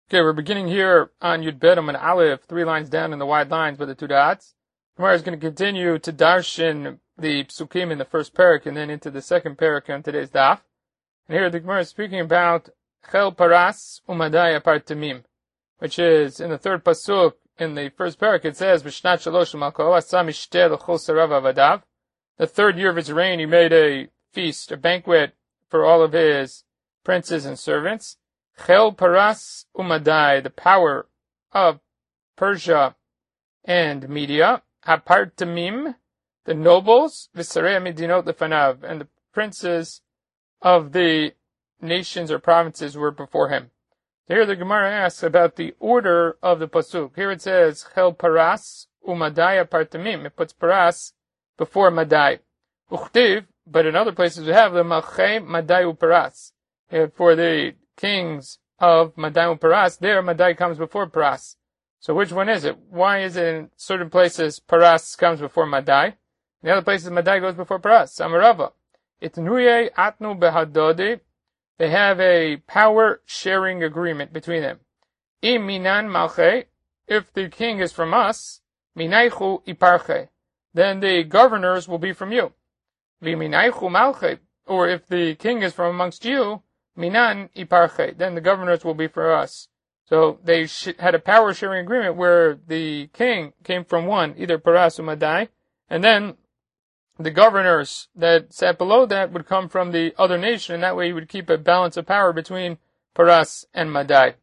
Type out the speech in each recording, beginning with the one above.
Okay, we're beginning here on Yud Bet Amud Aleph, 3 lines down in the wide lines by the 2 dots. Gemara is going to continue to darshan the psukim in the first parak and then into the second parak on today's daf. And here the Gemara is speaking about Chel Paras Umadai Apartamim, which is in the third pasuk in the first parak. It says, V'shnat shalosh malko asa mishteh l'chol sarav avadav. The third year of his reign, he made a feast, a banquet for all of his princes and servants. Chel Paras Umadai, the power of Persia and Media. Hapartamim, the nobles, V'sarei Medinot Lefanav, and the princes of the nations or provinces were before him. So here the Gemara asks about the order of the pasuk. Here it says Chel Paras Umadai Hapartamim. It puts Paras before Madai. Uchtiv, but in other places we have the Malchei Madai Uparas. For the kings of Madai and Paras, there Madai comes before Paras. So which one is it? Why is it in certain places Paras comes before Madai? In the other places Madai goes before Paras. Samarava. Itnuye atnu behadodi. They have a power sharing agreement between them. Im minan malche. If the king is from us, minaychu iparche. Then the governors will be from you. Viminaychu malche. Or if the king is from amongst you, Minan iparche, then the governors will be for us. So they had a power sharing agreement where the king came from one, either Paras or Madai, and then the governors that sat below that would come from the other nation, and that way you would keep a balance of power between Paras and Madai.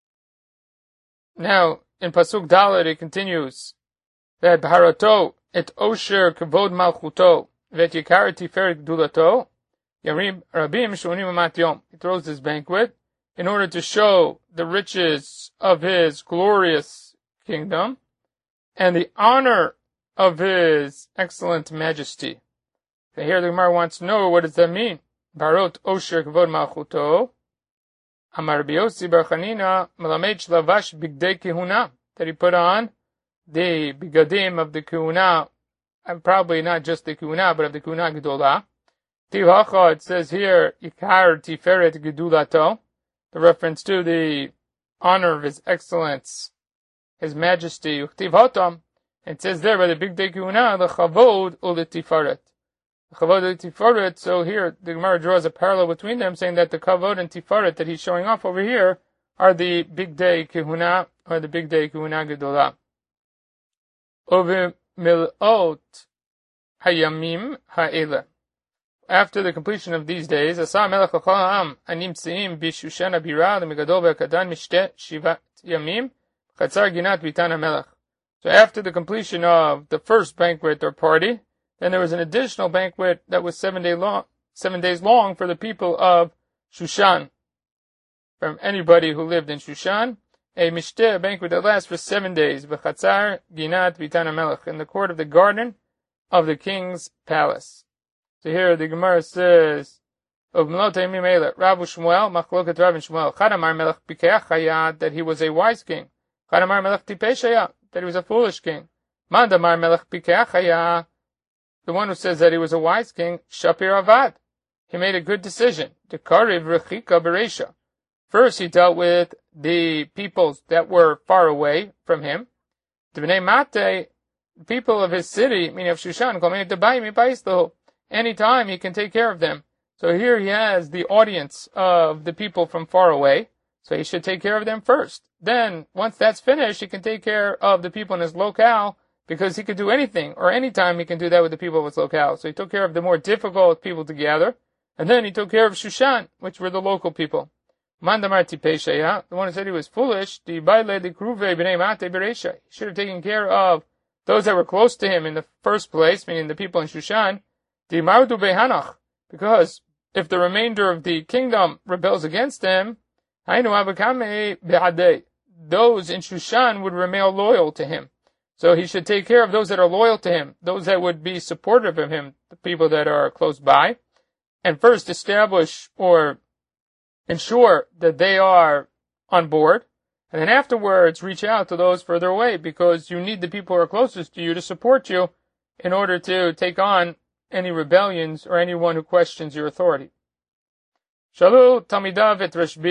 Now, in Pasuk Dalet it continues that Bharato et osher kavod malchuto vet yikar tiferet gdulato. Yarim Rabim Shonim Amat Yom. He throws this banquet in order to show the riches of his glorious kingdom and the honor of his excellent majesty. So here the Gemara wants to know, what does that mean? Barot Osher Kavod Malchuto Amar Rabbi Yossi Bar Chanina Melamed Shlavash Bigdei Kehuna, that he put on the bigadim of the Kehuna, and probably not just the Kehuna, but of the Kehuna Gedolah. Tivacha, it says here, Ikar Tiferet Gedulato, the reference to the honor of his excellence, his majesty, Tivhatam. It says there by the big day Kehuna, the Chavod ul Tiferet. The Chavod ul Tiferet, so here the Gemara draws a parallel between them, saying that the Chavod and Tiferet that he's showing off over here are the big day Kehuna, or the big day Kehuna Gedolah. Ove Milot Hayamim Ha'ela. After the completion of these days, Asa Melech L'chol Ha'am Animtzeim B'Shushan Abira L'Megadol V'Akadan Mishte Shivat Yamim Chatzar Ginat Bitan HaMelech. So after the completion of the first banquet or party, then there was an additional banquet that was 7 days long for the people of Shushan. From anybody who lived in Shushan, a Mishte, a banquet that lasts for 7 days, V'Chatzar Ginat Bitan HaMelech, in the court of the garden of the king's palace. So here the Gemara says, of Melotei Mimela, Rav Shmuel, Machloket Rav and Shmuel, Chadamar Melech Pikeach Hayat, that he was a wise king. Chadamar Melech Tipesh Hayat, that he was a foolish king. Mandamar Melech Pikeach Hayat, the one who says that he was a wise king, Shapir Avad, he made a good decision. Dekariv Rechika Beresha. First he dealt with the peoples that were far away from him. T'bnei Mate, people of his city, meaning of Shushan, Kol Mei Debayim Yipais. Anytime he can take care of them. So here he has the audience of the people from far away, so he should take care of them first. Then, once that's finished, he can take care of the people in his locale, because he could do anything, or anytime he can do that with the people of his locale. So he took care of the more difficult people to gather, and then he took care of Shushan, which were the local people. Mandamar Tipeshaya, the one who said he was foolish, he should have taken care of those that were close to him in the first place, meaning the people in Shushan, because if the remainder of the kingdom rebels against him, those in Shushan would remain loyal to him. So he should take care of those that are loyal to him, those that would be supportive of him, the people that are close by, and first establish or ensure that they are on board, and then afterwards reach out to those further away, because you need the people who are closest to you to support you in order to take on any rebellions or anyone who questions your authority. Shalu Talmidav et Rashbi,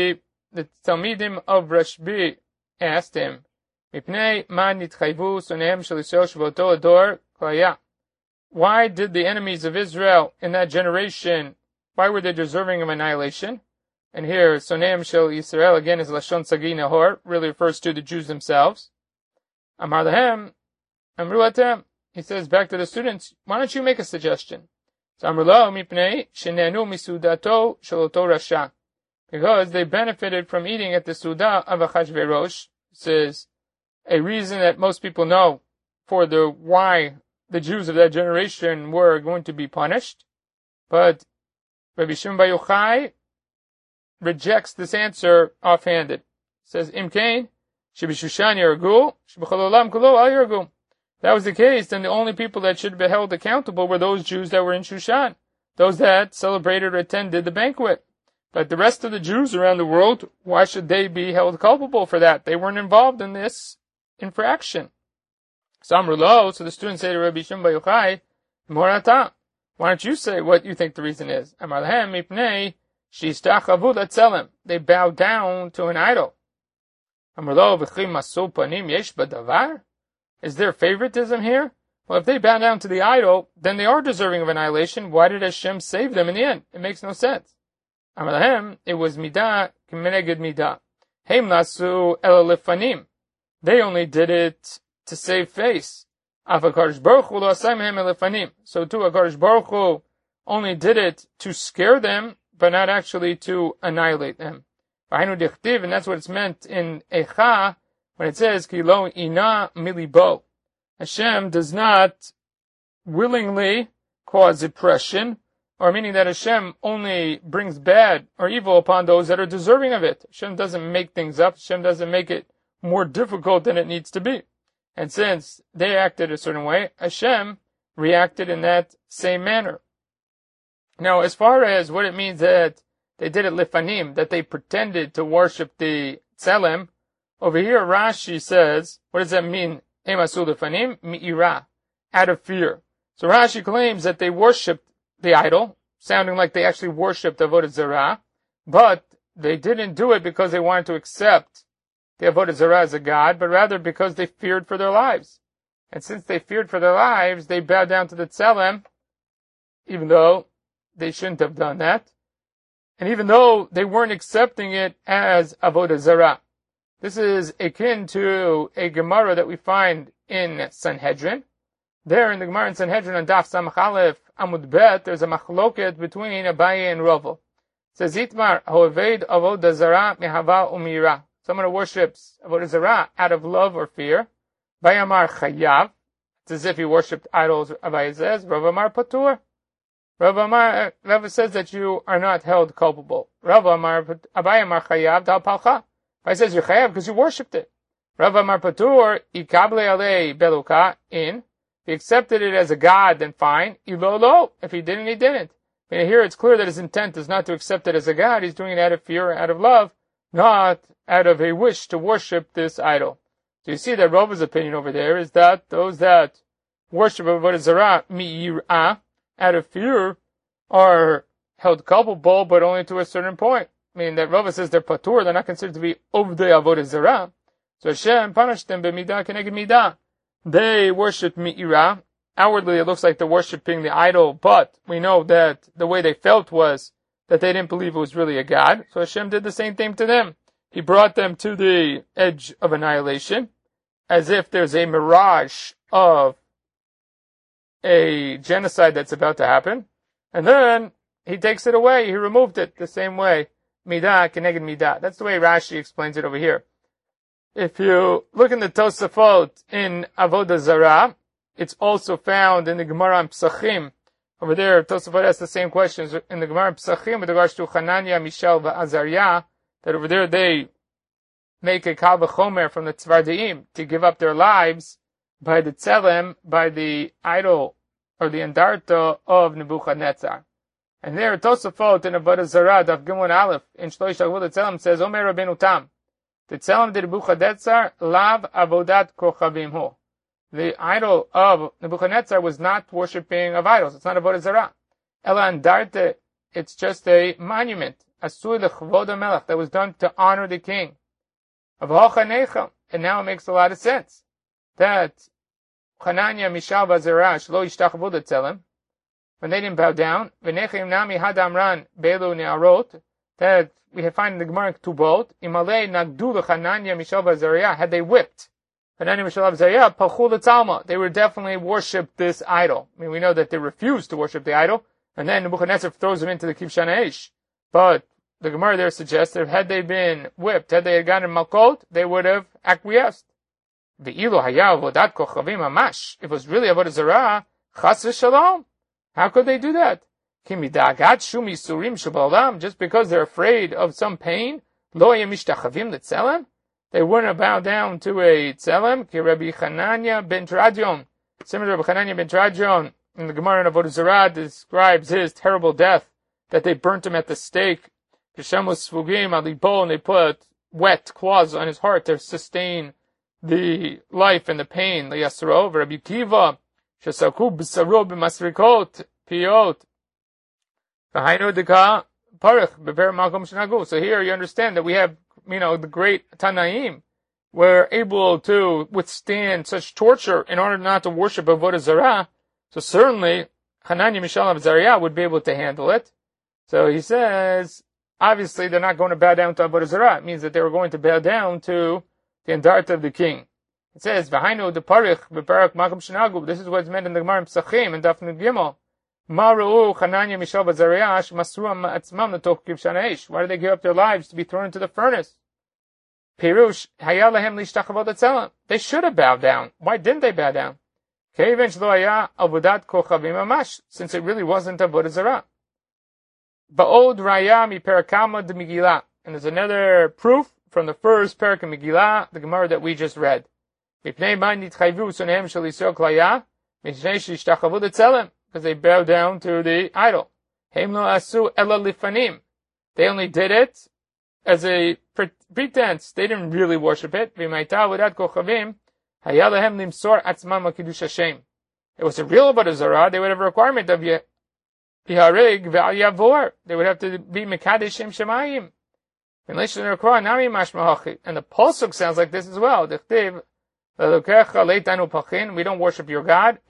the Talmidim of Rashbi asked him, Mipnei ma nitchayvu sonehem shel Yisrael shvoto ador klaya. Why did the enemies of Israel in that generation, why were they deserving of annihilation? And here, sonehem shel Yisrael again is Lashon Sagi Nahor, really refers to the Jews themselves. Amar lahem, amru atem. He says back to the students, why don't you make a suggestion? So amru lo mipnei shenenu misudato shel oto rasha. Because they benefited from eating at the Suda of Achashverosh. This is a reason that most people know for why the Jews of that generation were going to be punished. But Rabbi Shimon Bar Yochai rejects this answer offhanded. He says, Imkain, Shebishushan Yargu, Shebechol Olam Kulo Al Yargu. That was the case, then the only people that should be held accountable were those Jews that were in Shushan, those that celebrated or attended the banquet. But the rest of the Jews around the world, why should they be held culpable for that? They weren't involved in this infraction. So the students say to Rabbi Shimon Bar Yochai, Morata, why don't you say what you think the reason is? Amar lahem mipnei sheistachavu latzelem. They bow down to an idol. Amar lo v'chim masu panim yesh badavar? Is there favoritism here? Well, if they bow down to the idol, then they are deserving of annihilation. Why did Hashem save them in the end? It makes no sense. Amar lahem, it was midah k'meneged midah. Heim nasu ela lefanim. They only did it to save face. So too, HaKadosh Baruch Hu only did it to scare them, but not actually to annihilate them. And that's what it's meant in Echa, when it says, Ki lo ina milibo. Hashem does not willingly cause oppression, or meaning that Hashem only brings bad or evil upon those that are deserving of it. Hashem doesn't make things up. Hashem doesn't make it more difficult than it needs to be. And since they acted a certain way, Hashem reacted in that same manner. Now, as far as what it means that they did it lifanim, that they pretended to worship the tzelem, over here Rashi says, what does that mean? Emasu lifanim mi'ira, out of fear. So Rashi claims that they worshipped the idol, sounding like they actually worshipped Avodah Zarah, but they didn't do it because they wanted to accept the Avodah Zarah as a god, but rather because they feared for their lives. And since they feared for their lives, they bowed down to the tzelem, even though they shouldn't have done that, and even though they weren't accepting it as Avodah Zarah. This is akin to a Gemara that we find in Sanhedrin. There in the Gemara in Sanhedrin on Daf Samach Aleph Amud Bet, there's a machloket between Abaye and Rava. It says, Itmar ho'eved Avodah Zarah mehava umira. Someone who worships Avodah Zarah out of love or fear. Bayamar chayav. It's as if he worshipped idols, Abaye says. Rav Amar patur. Rav says that you are not held culpable. Abaye Amar chayav dal palcha. Abaye says you're chayav because you worshipped it. Rav Amar patur ikable alei beluka in. If he accepted it as a god, then fine. Ilolo. If he didn't, he didn't. And here it's clear that his intent is not to accept it as a god. He's doing it out of fear, out of love, not out of a wish to worship this idol. So you see that Rava's opinion over there is that those that worship Avodah Zarah mi'irah, out of fear, are held culpable, but only to a certain point. Meaning that Rava says they're patur, they're not considered to be ovdei Avodah Zarah. So Hashem punished them b'midah keneged midah. They worshipped mi'irah. Outwardly it looks like they're worshipping the idol, but we know that the way they felt was that they didn't believe it was really a god. So Hashem did the same thing to them. He brought them to the edge of annihilation, as if there's a mirage of a genocide that's about to happen. And then he takes it away. He removed it the same way. Midah keneged midah. That's the way Rashi explains it over here. If you look in the Tosafot in Avodah Zarah, it's also found in the Gemara in Psachim. Over there, Tosafot asks the same questions in the Gemara in Psachim with regards to Hananiah, Mishael, and Azariah, that over there they make a kal v'chomer from the Tzvardeim to give up their lives by the tzelem, by the idol or the andarta of Nebuchadnezzar. And there, Tosafot in Avodah Zarah, Daf Gimel Aleph, in Shlosh Agvul Tzelem says, Omer Rabbeinu Tam, the tzelem de Nebuchadnezzar, lav avodat kochavim hu. The idol of Nebuchadnezzar was not worshipping of idols. It's not Avodah Zarah. Ela andarte, it's just a monument. asui lechvod hamelech, that was done to honor the king. And now it makes a lot of sense that Hananiah, Mishael, Vazerash, lo yishtachavu letzelem, when they didn't bow down, v'nechim nami hadamran belu ne'arot, that we find in the Gemara in Ketubot, imalei nagdu l'Hananiah, Mishael, Vazerash, had they whipped Hananiah, Mishael, Vazerash, palchu l'tzalma, they would definitely worship this idol. I mean, we know that they refused to worship the idol, and then Nebuchadnezzar throws them into the Kivshan Eish. But the Gemara there suggests that had they been whipped, had they gotten malkot, they would have acquiesced. Ve'ilu haya avodat kochavim mamash. If it was really avodah zarah, chas v'shalom. How could they do that? Ki midagat shum yisurim shebaolam, just because they're afraid of some pain, lo yamishtachavim letzelem, they wouldn't bow down to a tzelem. Ki Rabbi Hananiah ben Teradyon, similar to Rabbi Hananiah ben Teradyon, in the Gemara in Avodah Zarah describes his terrible death, that they burnt him at the stake. Hashem was svugim alibo, and they put wet claws on his heart to sustain the life and the pain. Liyasro, Rabbi Kiva, shesaku b'saro b'masrikot piyot. V'hainu deka parich beber malkom shenagu. So here you understand that we have, the great Tanaim were able to withstand such torture in order not to worship Avodah Zarah. So certainly Hananiah, Mishael, and Azariah would be able to handle it. So he says, obviously they're not going to bow down to Avodah Zarah. It means that they were going to bow down to the Andarta of the king. It says, V'hainu deparich beparak makom shenagu. This is what's meant in the Gemara in Pesachim and Daf Nun Gimel. Ma'ru'u Hananiah, Mishael, and Azariah masruam atzmam l'toch kivshan eish. Why did they give up their lives to be thrown into the furnace? Pirush haya lahem lishtachavot letzelem. They should have bowed down. Why didn't they bow down? Since it really wasn't Avodah Zarah. Ba'od raya mi perakama de Megillah. And there's another proof from the first parak of Megillah, the Gemara that we just read. Because they bowed down to the idol. They only did it as a pretense. They didn't really worship it. It was a real Avodah Zarah, they would have a requirement of Yihareg Ve'al Yavor. They would have to be Mekadesh Shem Shemayim. And the Pasuk sounds like this as well. We don't worship your God.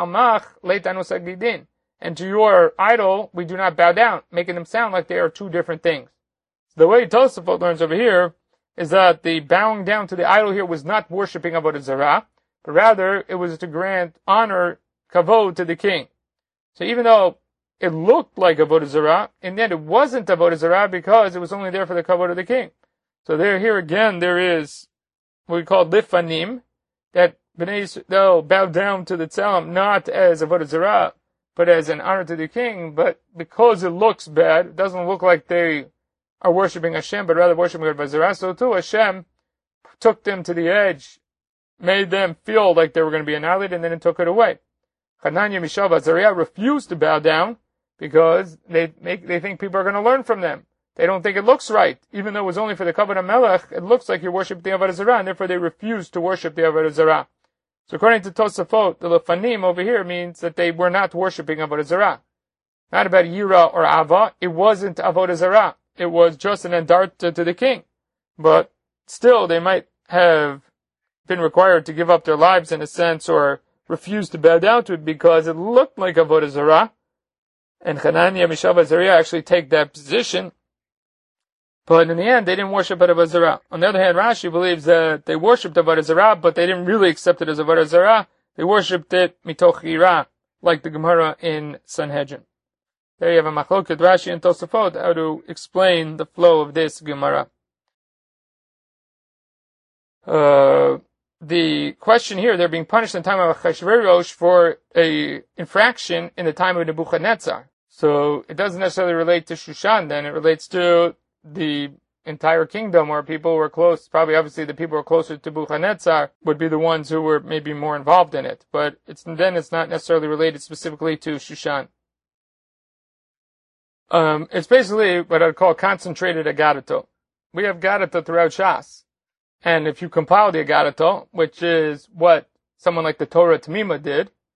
And to your idol, we do not bow down, making them sound like they are two different things. So the way Tosafot learns over here is that the bowing down to the idol here was not worshipping Avodah Zarah, but rather it was to grant honor, kavod, to the king. So even though it looked like Avodah Zarah, in the end it wasn't Avodah Zarah because it was only there for the kavod of the king. So here again there is what we call lifanim, that Bnei Yisrael bow down to the tzelem not as Avodah Zarah, but as an honor to the king, but because it looks bad, it doesn't look like they are worshipping Hashem, but rather worshipping Avodah Zarah. So too, Hashem took them to the edge, made them feel like they were going to be annihilated, and then it took it away. Hananiah, Mishael, and Azariah refused to bow down because they think people are going to learn from them. They don't think it looks right. Even though it was only for the Kavod HaMelech, it looks like you worship the Avodah Zarah, and therefore they refused to worship the Avodah Zarah. So according to Tosafot, the Lefanim over here means that they were not worshipping Avodah Zarah. Not about Yira or Ava. It wasn't Avodah Zarah. It was just an andarta to the king. But still, they might have been required to give up their lives in a sense, or refuse to bow down to it because it looked like Avodah Zarah. And Hananiah, Mishael, and Azariah actually take that position. But in the end, they didn't worship Avodah Zarah. On the other hand, Rashi believes that they worshipped Avodah Zarah, but they didn't really accept it as Avodah Zarah. They worshipped it mitoch yira, like the Gemara in Sanhedrin. There you have a machloket Rashi and Tosafot, how to explain the flow of this Gemara. The question here, they're being punished in the time of Achashverosh for a infraction in the time of Nebuchadnezzar. So it doesn't necessarily relate to Shushan then, it relates to the entire kingdom where people were close. Probably obviously the people who were closer to Nebuchadnezzar would be the ones who were maybe more involved in it. But it's not necessarily related specifically to Shushan. It's basically what I'd call concentrated Agadato. We have Agadato throughout Shas. And if you compile the Agadato, which is what someone like the Torah Tamima did,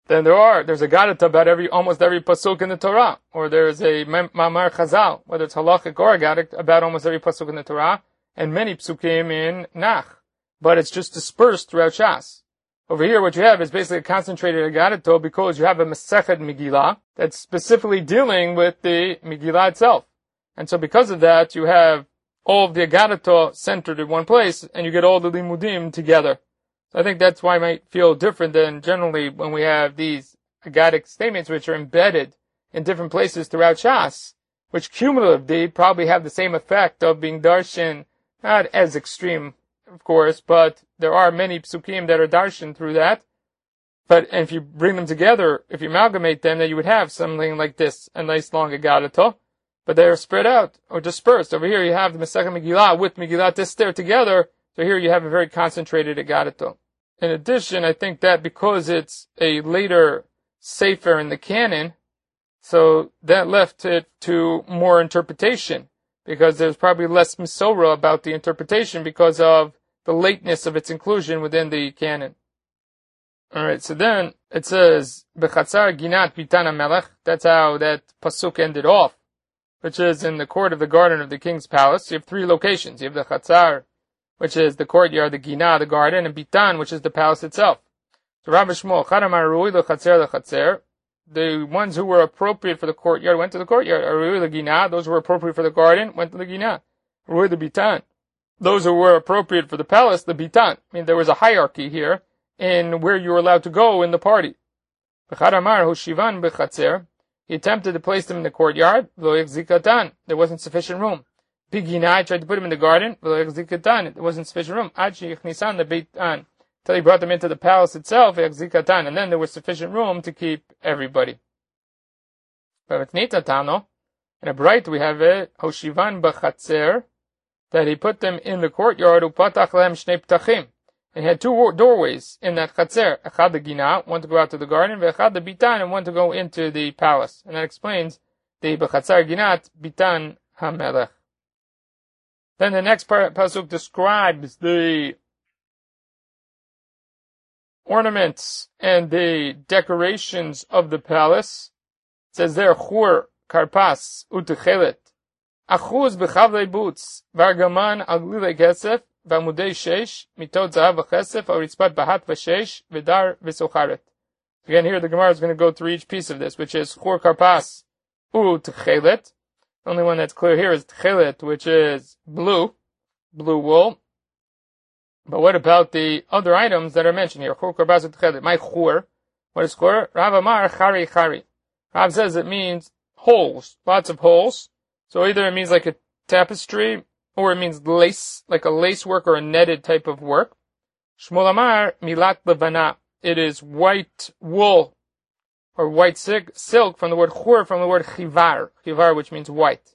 then there's a Gadata about almost every pasuk in the Torah, or there's a Mamar Chazal, whether it's halachic or a Gadata, about almost every pasuk in the Torah, and many psukim in Nach, but it's just dispersed throughout Shas. Over here, what you have is basically a concentrated Gadata because you have a Masechet Megillah that's specifically dealing with the Megillah itself. And so because of that, you have all of the Gadata centered in one place, and you get all the Limudim together. So I think that's why it might feel different than generally when we have these Agadic statements which are embedded in different places throughout Shas, which cumulatively probably have the same effect of being darshan, not as extreme, of course, but there are many psukim that are darshan through that. But if you bring them together, if you amalgamate them, then you would have something like this, a nice long Agadata. But they are spread out or dispersed. Over here you have the Masechet Megillah with Megillat Esther together. So here you have a very concentrated Agadata. In addition, I think that because it's a later Sefer in the canon, so that left it to more interpretation, because there's probably less Misora about the interpretation because of the lateness of its inclusion within the canon. Alright, so then it says, Bechatzar Ginat Bitan HaMelech, that's how that pasuk ended off, which is in the court of the garden of the king's palace. You have three locations. You have the Chatzar, which is the courtyard, the Gina, the garden, and Bitan, which is the palace itself. So Rabbi Shmuel, Charamar Rui L'Chatzer L'Chatzer, the ones who were appropriate for the courtyard went to the courtyard. Rui L'Gina, those who were appropriate for the garden went to the Gina. Rui the Bitan, those who were appropriate for the palace, the Bitan. I mean, there was a hierarchy here in where you were allowed to go in the party. Charamar Hushivan B'Chatzer, he attempted to place them in the courtyard, Lo Yechzikatan, there wasn't sufficient room. Bigina tried to put him in the garden, there wasn't sufficient room. Until he brought them into the palace itself, and then there was sufficient room to keep everybody. In a bright we have it, Hoshivan B'Chatzer, that he put them in the courtyard, Upatach Lehem Shnei Ptachim, and he had two doorways in that Chatzer, Echad the Gina, one to go out to the garden, Echad the Bitan, and one to go into the palace. And that explains the B'Chatzer Ginat Bitan HaMelech. Then the next pasuk describes the ornaments and the decorations of the palace. It says there, Chur, Karpas, Utechelet, Achuz b'chavlei butz, Vargaman al glilei kesef, V'amudei sheish, Mitot zahav v'chesef, Aritzpat bahat v'sheish, V'dar v'socharet. Again, here the Gemara is going to go through each piece of this, which is Chur, Karpas, Utechelet. The only one that's clear here is Tchelet, which is blue wool. But what about the other items that are mentioned here? Chur, Karpas, Tchelet. My Chur. What is Chur? Rav Amar, Chari, Chari. Rav says it means holes, lots of holes. So either it means like a tapestry, or it means lace, like a lace work or a netted type of work. Shmuel Amar, Milat Levana. It is white wool, or white silk, from the word chur, from the word chivar, which means white.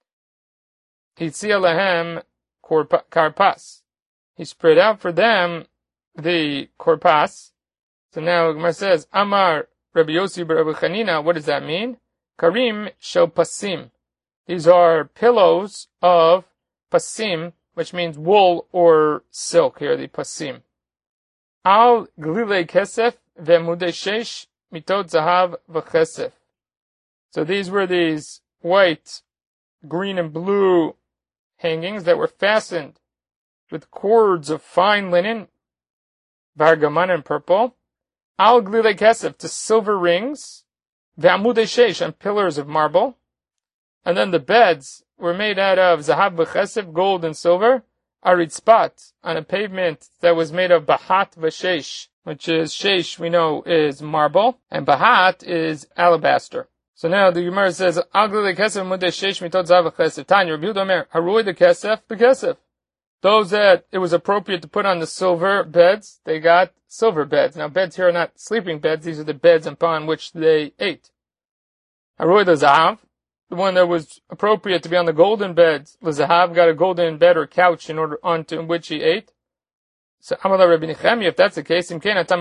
Hitzia lahem karpas. He spread out for them the korpas. So now Gemara says, Amar Rabbi Yossi Rabbi Chanina, what does that mean? Karim shel pasim. These are pillows of pasim, which means wool or silk here, the pasim. Al glilei kesef ve'mudei sheish mitot zahav v'chesef. So these were these white, green, and blue hangings that were fastened with cords of fine linen, vargaman and purple, al glilei kesef, to silver rings, ve'amudei sheish, and pillars of marble, and then the beds were made out of zahav v'chesef, gold and silver, aritzpat, on a pavement that was made of bahat v'sheish, which is sheish, we know, is marble, and bahat is alabaster. So now the Gemara says, Al glilei kesef mudei sheish mitot zahav v'chesef. Tanya, Rabbi Yehuda Omer, harui the kesef. Those that it was appropriate to put on the silver beds, they got silver beds. Now beds here are not sleeping beds, these are the beds upon which they ate. Harui the zahav, the one that was appropriate to be on the golden beds, the zahav got a golden bed or couch onto which he ate. So Amar Rabbi Nechemia, if that's the case, you're going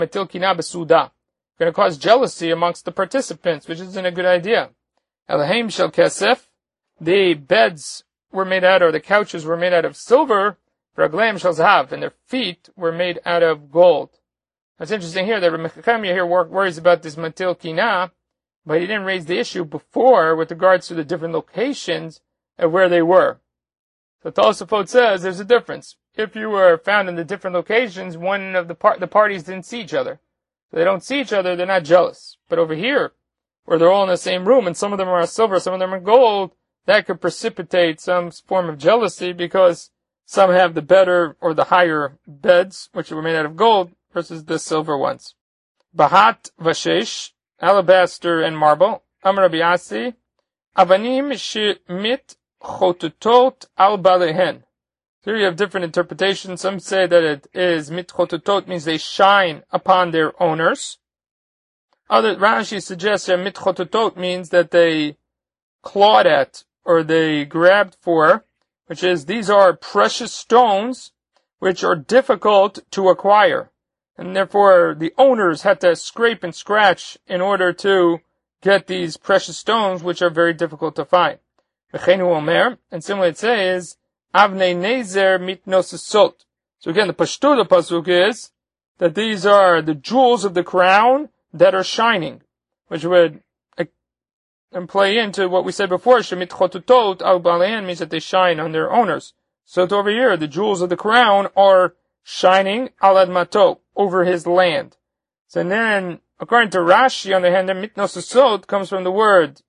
to cause jealousy amongst the participants, which isn't a good idea. Elaheim shel kesef, the beds were made out, or the couches were made out of silver, Ragleim shel zahav, and their feet were made out of gold. It's interesting here that Reb Chemia here worries about this matil kina, but he didn't raise the issue before with regards to the different locations of where they were. So Tosafot says there's a difference. If you were found in the different locations, one of the parties didn't see each other. So they don't see each other, they're not jealous. But over here, where they're all in the same room, and some of them are silver, some of them are gold, that could precipitate some form of jealousy because some have the better or the higher beds, which were made out of gold, versus the silver ones. Bahat Vashesh, alabaster and marble. Amar Rabbi Asi, Avanim shemit chotutot al balehen. Here you have different interpretations. Some say that it is mit chotutot, means they shine upon their owners. Other Rashi suggests that mit chotutot means that they clawed at or they grabbed for, which is these are precious stones which are difficult to acquire. And therefore the owners had to scrape and scratch in order to get these precious stones which are very difficult to find. And similarly it says, Avnei Nezer mitnosesot. So again, the pashtu of the pasuk is that these are the jewels of the crown that are shining, which would play into what we said before, shemit chotutot al balehan, means that they shine on their owners. So over here, the jewels of the crown are shining al admato, over his land. So then, according to Rashi, on the hand, mitnosesot comes from the word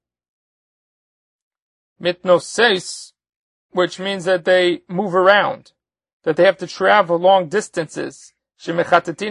mitnoses, which means that they move around, that they have to travel long distances. They have to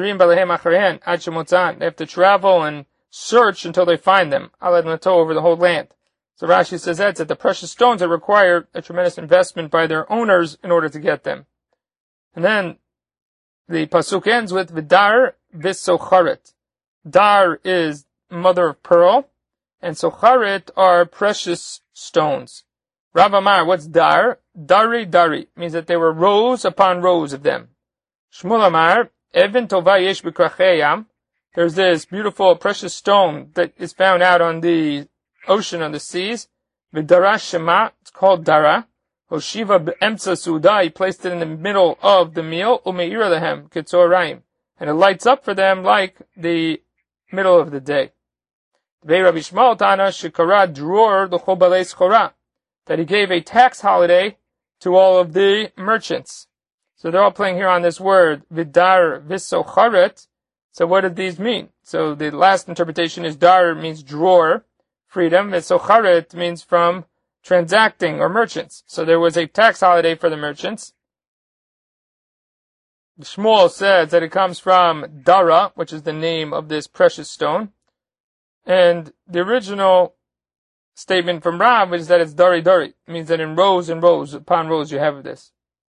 travel and search until they find them, over the whole land. So Rashi says that the precious stones that require a tremendous investment by their owners in order to get them. And then the pasuk ends with Vidar v'socharet. Dar is mother of pearl, and socharet are precious stones. Rav Amar, what's dar? Dari means that there were rows upon rows of them. Shmuel Amar, Even tova yesh b'krachei. There's this beautiful precious stone that is found out on the ocean, on the seas. V'dara shema, it's called dara. Hoshiva b'emtza suda, he placed it in the middle of the meal. Umeira lehem ketzoraim, and it lights up for them like the middle of the day. Rabbi Shmuel Tana shekara dror l'chol balei schora, that he gave a tax holiday to all of the merchants. So they're all playing here on this word, vidar v'socharet. So what did these mean? So the last interpretation is dar means drawer, freedom, v'socharet means from transacting or merchants. So there was a tax holiday for the merchants. Shmuel says that it comes from dara, which is the name of this precious stone. And the original statement from Rav is that it's dari. It means that in rows and rows upon rows you have this.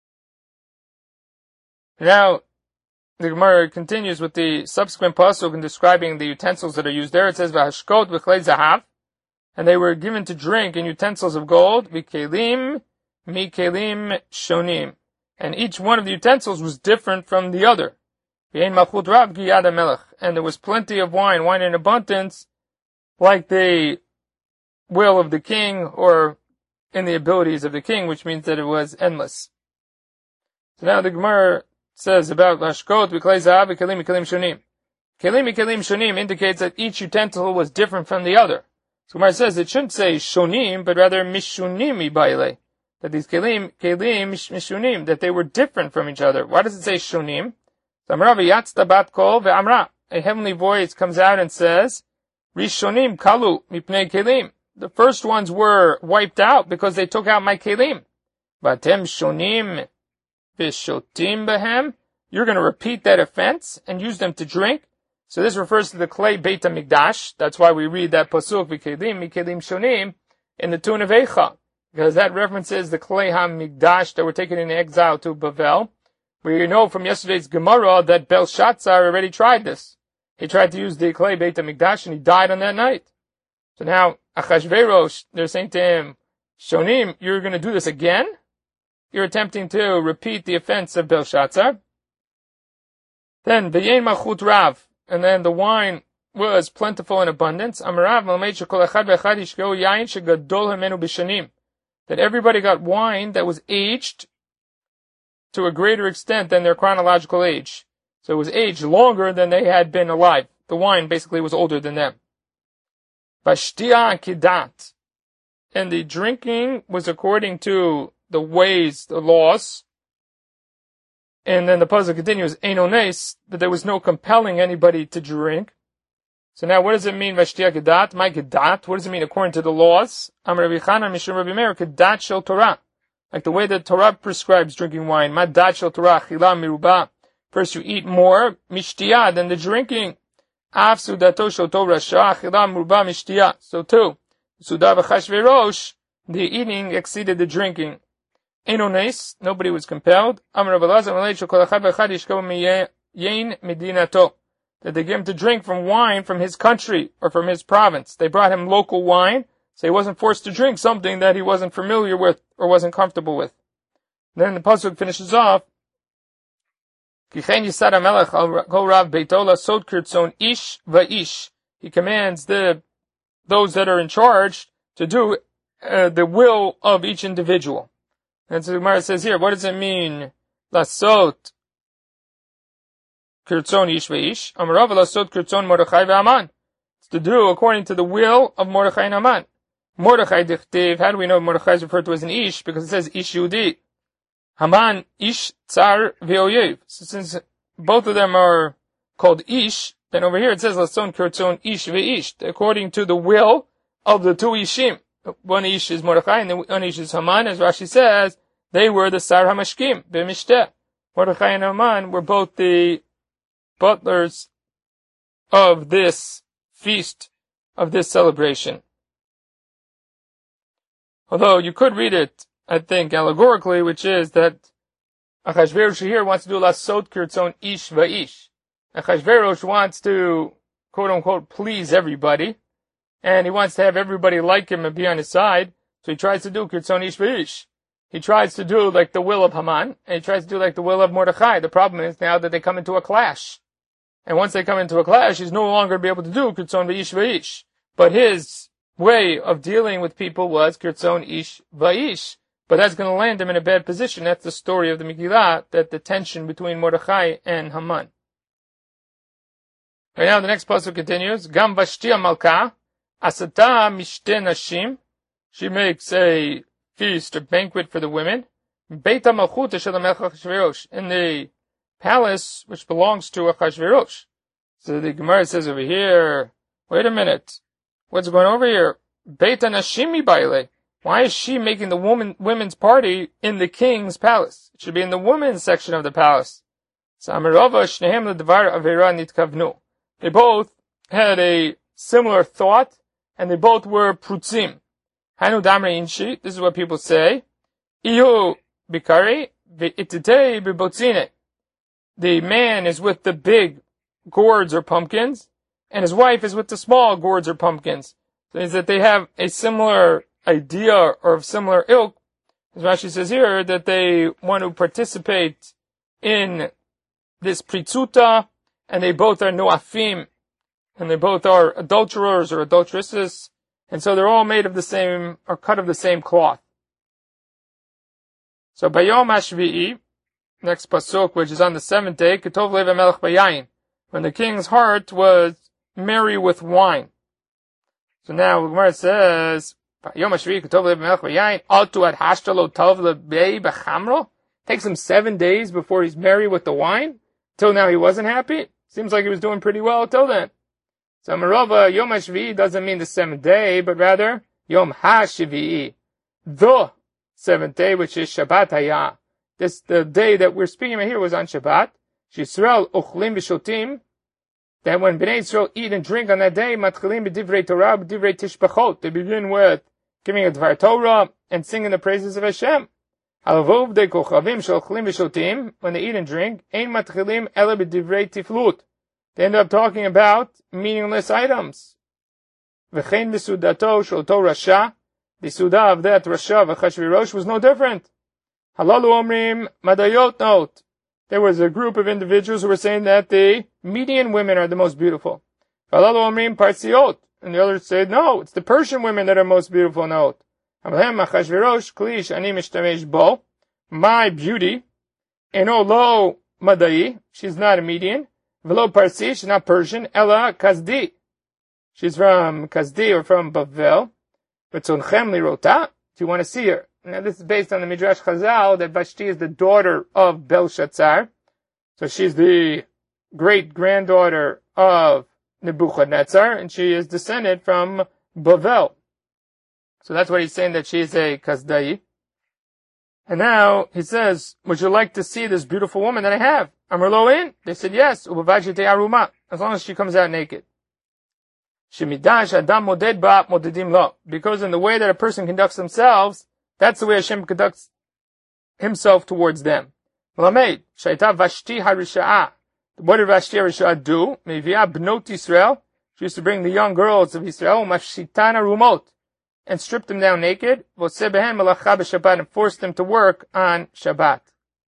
Now, the Gemara continues with the subsequent pasuk in describing the utensils that are used there. It says, V'hashkot v'chlei zahav, and they were given to drink in utensils of gold, v'kelim mikelim shonim, and each one of the utensils was different from the other. V'ein malchut rav giyad hamelech, and there was plenty of wine in abundance, like the will of the king, or in the abilities of the king, which means that it was endless. So now the Gemara says about Lashkot, V'klei Zahav, V'kelim Mikelim Shonim. Kelim Mikelim Shonim indicates that each utensil was different from the other. So Gemara says it shouldn't say Shonim, but rather Mishunim Ibaile. That these Kelim Mishunim, that they were different from each other. Why does it say Shonim? Amra v'yatzta bat kol ve'amra. A heavenly voice comes out and says, Rishonim kalu mipnei kelim. The first ones were wiped out because they took out my kelim. Vatem shonim v'shotim behem. You're going to repeat that offense and use them to drink. So this refers to the clay Beit HaMikdash. That's why we read that pasuk v'kelim mikelim shonim in the tune of Eicha, because that references the clay HaMikdash that were taken in exile to Bavel. We know from yesterday's Gemara that Belshazzar already tried this. He tried to use the clay Beit HaMikdash and he died on that night. So now, Achashverosh, they're saying to him, Shonim, you're going to do this again? You're attempting to repeat the offense of Belshazzar. Then, V'yein malchut rav, and then the wine was plentiful in abundance. Amarav malmeid shekol echad ve'echad yishkeu yain shegadol hamenu b'shanim. That everybody got wine that was aged to a greater extent than their chronological age. So it was aged longer than they had been alive. The wine basically was older than them. Vashtia kidat. And the drinking was according to the ways, the laws. And then the puzzle continues, Einones, that there was no compelling anybody to drink. So now what does it mean, Vashtia kidat? My kidat, what does it mean according to the laws? Amar Rabbi Chanan Mishum Rabbi Meir, kidat shel Torah. Like the way that Torah prescribes drinking wine. Madat shel Torah, chila miruba. First you eat more, mishtiyah, than the drinking. Av sudato shel Torah rasha, chila miruba mishtiyah. So too, Suda v'chashverosh, the eating exceeded the drinking. Einones, nobody was compelled. Amar Rabbi Elazar, malei shel kol echad v'echad yishkov miyayin medinato. That they gave him to drink from wine from his country or from his province. They brought him local wine, so he wasn't forced to drink something that he wasn't familiar with or wasn't comfortable with. Then the pasuk finishes off. Kichen yisad hamelech al kol rav beito lasot kirtzon ish va'ish. He commands those that are in charge to do the will of each individual. And so the Gemara says here, what does it mean? Lasot kirtzon ish va'ish. Amarav lasot kirtzon Mordechai ve'Aman. It's to do according to the will of Mordechai and Haman. Mordechai dichtiv. How do we know Mordechai is referred to as an ish? Because it says ish Yehudi. Haman ish tsar ve'oyev. So since both of them are called ish, then over here it says lason kirtzon ish ve'ish. According to the will of the two ishim. One ish is Mordechai and the one ish is Haman. As Rashi says, they were the sar hamashkim be'mishteh. Mordechai and Haman were both the butlers of this feast, of this celebration. Although you could read it, I think, allegorically, which is that Achashverosh here wants to do lasot kirtzon ish va'ish. Achashverosh wants to, quote unquote, please everybody, and he wants to have everybody like him and be on his side, so he tries to do kirtzon ish va'ish. He tries to do like the will of Haman, and he tries to do like the will of Mordechai. The problem is now that they come into a clash. And once they come into a clash, he's no longer be able to do kirtzon va'ish va'ish. But his way of dealing with people was kirtzon ish va'ish. But that's going to land him in a bad position. That's the story of the Megillah, that the tension between Mordechai and Haman. Right now the next pasuk continues. Gam Vashtia Malka, asata mishte nashim. She makes a feast or banquet for the women. Beit HaMalchut shel HaMelech Achashverosh. In the palace which belongs to Achashverosh. So the Gemara says over here, wait a minute. What's going over here? Beit HaNashim Baile. Why is she making the women's party in the king's palace? It should be in the women's section of the palace. So Amarava Shnehem L'Dvar Avera Nitkavnu. They both had a similar thought, and they both were prutzim. Hanu Damre Inshi, this is what people say. Ihu Bikari, Ve'ititei Bibotzine. The man is with the big gourds or pumpkins, and his wife is with the small gourds or pumpkins. So it's that they have a similar idea or of similar ilk. As Rashi says here, that they want to participate in this pritzuta, and they both are noafim, and they both are adulterers or adulteresses, and so they're all made of the same, or cut of the same cloth. So Bayom Hashvi'i, next pasuk, which is on the 7th day, Ketov Lev HaMelech Bayayin, when the king's heart was merry with wine. So now the Gemara says, Bayom Hashvi'i Ketov Lev HaMelech Bayayin, Altu ad Hashtalo Tov Lebei Bechamro. Takes him 7 days before he's merry with the wine. Till now he wasn't happy. Seems like he was doing pretty well till then. So Marova, Yom HaShvi'i doesn't mean the 7th day, but rather Yom HaShvi'i, the 7th day, which is Shabbat Hayah. The day that we're speaking about here was on Shabbat. Yisrael Ochlim V'Shotim, that when Bnei Yisrael eat and drink on that day, Matchilim B'Divrei Torah B'Divrei Tishbachot. They begin with giving a Dvar Torah and singing the praises of Hashem. When they eat and drink, Ein Matchilim Ele B'Divrei Tiflut. They end up talking about meaningless items. V'chein B'Sudato Shel To Rasha. The Suda of that Rasha of Achashverosh was no different. Halalu Omrim Madayot Note. There was a group of individuals who were saying that the Median women are the most beautiful. Halalu Omrim Parsiot. And the others said, no, it's the Persian women that are most beautiful. Note. Achashverosh Klish Ani Mishtamesh Bo. My beauty. And although Madai, she's not a Median. Velo Parsi, she's not Persian. Ella Kazdi, she's from Kazdi or from Bavel. V'tzonchem lirota, do you want to see her? Now this is based on the Midrash Chazal that Vashti is the daughter of Belshazzar. So she's the great-granddaughter of Nebuchadnezzar, and she is descended from Bavel. So that's what he's saying, that she is a Kazdai. And now he says, would you like to see this beautiful woman that I have? Amar lo in? They said yes. Ubavajite aruma, as long as she comes out naked. Shemidash adam moded ba modedim lo. Because in the way that a person conducts themselves, that's the way Hashem conducts himself towards them. Melamed, shaita Vashti harisha'a. What did Vashti harisha'a do? Mevia bnot Yisrael. She used to bring the young girls of Israel, mashitana rumot, and strip them down naked, voseh behen malacha b'Shabbat, and force them to work on Shabbat.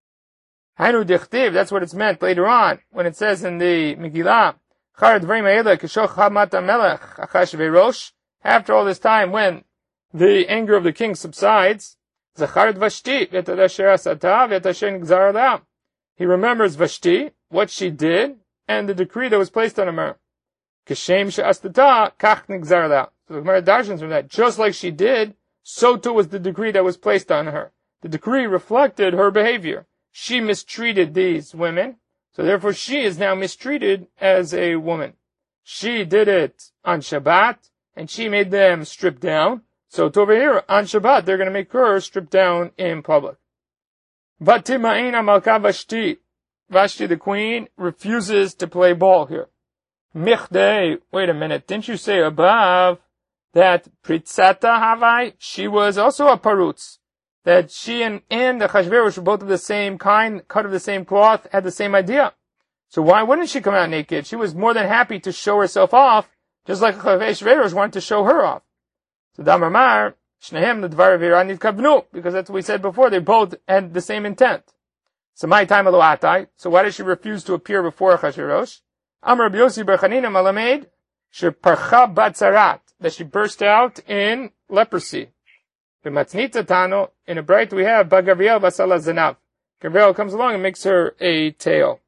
Hainu dichtiv, that's what it's meant later on, when it says in the Megillah, char dvarim ha'ela kishoch hamat hamelech Achashverosh. After all this time, when the anger of the king subsides, Zachar Vashti, v'et asher asata, v'et asher nigzar aleh. He remembers Vashti, what she did, and the decree that was placed on her. Kishem she'astata, kach nigzar aleh. So the Gemara darshans from that. Just like she did, so too was the decree that was placed on her. The decree reflected her behavior. She mistreated these women, so therefore she is now mistreated as a woman. She did it on Shabbat, and she made them strip down. So over here, on Shabbat, they're going to make her strip down in public. Vatima'ina malka Vashti. Vashti, the queen, refuses to play ball here. Michdei, wait a minute, didn't you say above that Pritzata Havai, she was also a parutz? That she and the Achashverosh were both of the same kind, cut of the same cloth, had the same idea. So why wouldn't she come out naked? She was more than happy to show herself off, just like Achashverosh wanted to show her off. So Damar Shnehem the Dvar Viranit Kavnu, because that's what we said before, they both had the same intent. So my time atai. So why did she refuse to appear before Achashverosh? Amar Rabbi Yossi bar Chanina Malamed, Sheparcha Batzarat, that she burst out in leprosy. B'matznita Tano, in a bright we have Bagabriel Basala Zanav. Gabriel comes along and makes her a tail.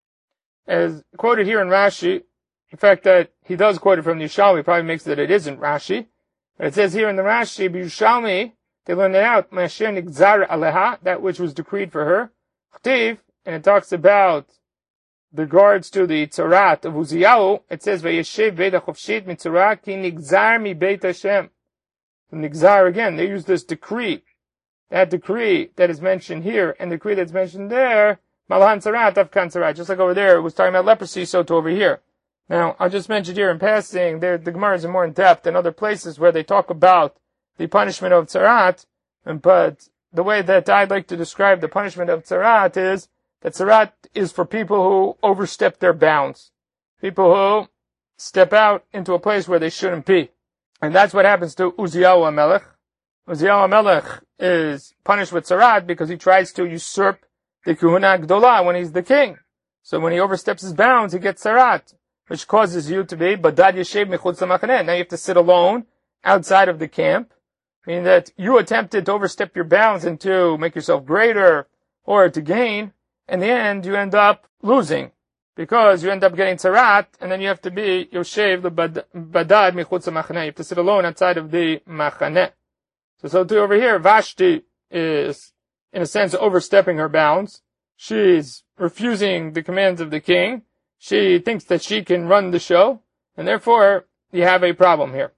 As quoted here in Rashi, the fact that he does quote it from the Yishalmi probably makes that it isn't Rashi. But it says here in the Rashi, B'Yishalmi, they learn it out, Ma'asher Nigzar Aleha, that which was decreed for her. Chtiv, and it talks about the regards to the Tzorat of Uziyahu, it says, Vayeshev Beit HaChofshit Mitzorah Ki Nigzar Mi Beit Hashem. Nigzar, again, they use this decree. That decree that is mentioned here, and the decree that's mentioned there, Malhan Tzarat, Afkan Tzarat. Just like over there, it was talking about leprosy, so to over here. Now, I'll just mention here in passing, the Gemara is more in depth than other places where they talk about the punishment of Tzarat, but the way that I'd like to describe the punishment of Tzarat is that Tzarat is for people who overstep their bounds. People who step out into a place where they shouldn't be. And that's what happens to Uziyahu HaMelech. Uziyahu HaMelech is punished with Tzarat because he tries to usurp the Kuhuna Gdolah when he's the king. So when he oversteps his bounds, he gets Tzarat, which causes you to be Badad Yeshev Mechutz HaMachaneh. Now you have to sit alone outside of the camp, meaning that you attempted to overstep your bounds and to make yourself greater or to gain. In the end, you end up losing because you end up getting Tzarat, and then you have to be Yoshev Badad Mechutz HaMachaneh. You have to sit alone outside of the Machaneh. So too over here, Vashti is, in a sense, overstepping her bounds. She's refusing the commands of the king. She thinks that she can run the show, and therefore, you have a problem here.